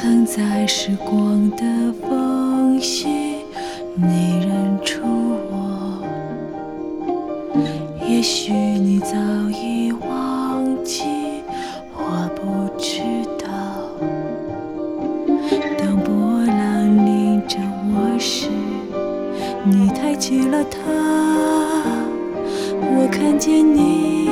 曾在时光的缝隙你认出我，也许你早已忘记，我不知道。当波浪临着我时，你抬起了头，我看见你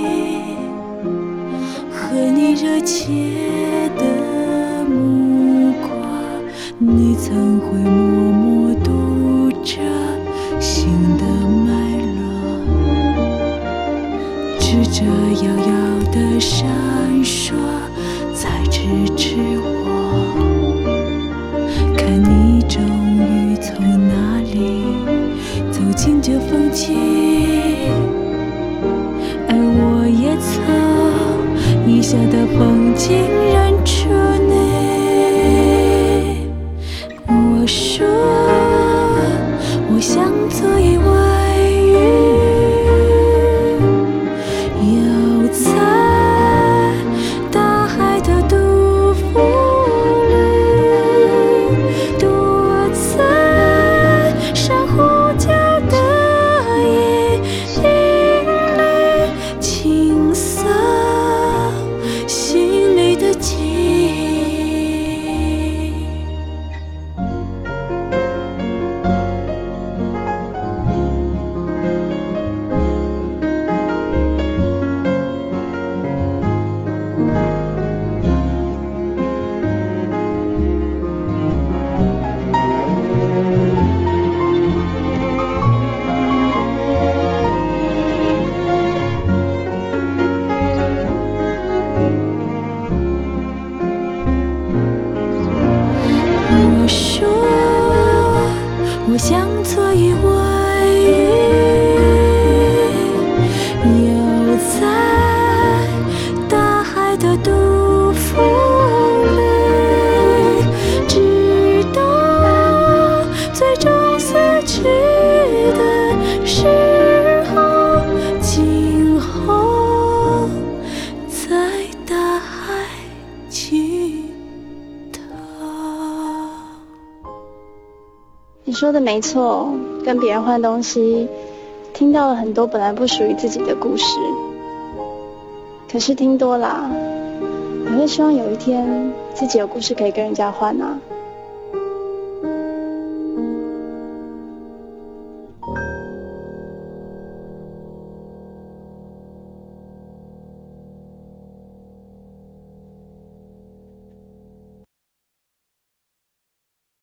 和你热切的目光，你曾会默默读着心的脉络，指着遥遥的闪烁，才支持我。看你终于从哪里走进这风景，而我也曾一下的风景认出你。我说我想做一尾鱼，游在大海的杜甫里，躲在珊瑚礁的阴影里，清扫心里的记忆。我说我想做一尾鱼，游在大海的杜甫里，直到最终死去的时候，今后在大海尽头。 你说的没错，跟别人换东西，听到了很多本来不属于自己的故事。可是听多了，你会希望有一天自己有故事可以跟人家换啊。